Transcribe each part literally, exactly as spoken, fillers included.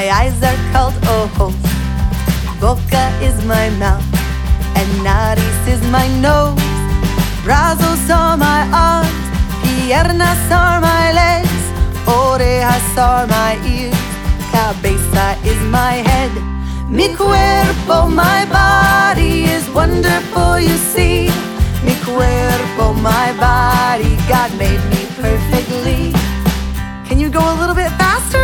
eyes are called ojos, boca is my mouth, and nariz is my nose. Brazos are my arms, piernas are my legs, orejas are my ears, cabeza is my head. Mi cuerpo, my body is wonderful, you see. Mi cuerpo, my body, God made me perfectly. Can you go a little bit faster?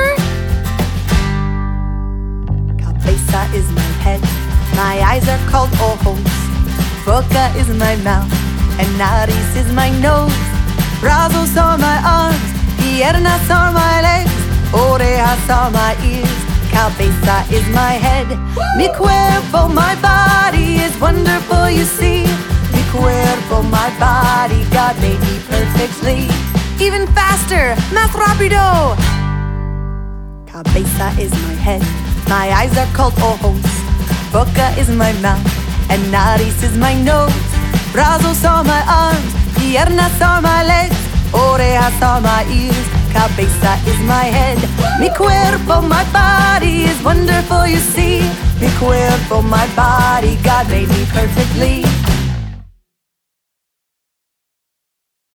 Cabeza is my head, my eyes are called ojos, boca is my mouth, and nariz is my nose. Brazos are my arms, piernas are my legs, orejas are my ears, cabeza is my head. Mi cuerpo, my body is wonderful, you see. Mi cuerpo, my body, God made me perfectly. Even faster, más rápido. Cabeza is my head, my eyes are called ojos, boca is my mouth, and nariz is my nose. Brazos are my arms, piernas are my legs, orejas are my ears, cabeza is my head. Mi cuerpo, my body is wonderful, you see. Mi cuerpo, my body, God made me perfectly.